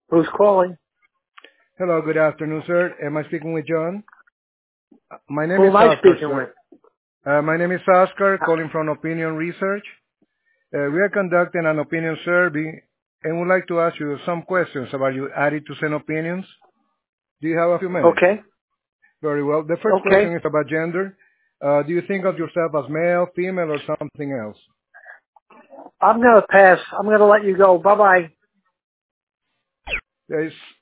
Who's calling? Hello, good afternoon, sir. Am I speaking with John? My name Who is am I Oscar, speaking with? sir. My name is Oscar, calling from Opinion Research. We are conducting an opinion survey and would like to ask you some questions about your attitudes and opinions. Do you have a few minutes? Okay. Very well. The first Okay. question is about gender. Do you think of yourself as male, female, or something else? I'm going to pass. I'm going to let you go. Bye-bye. Yes.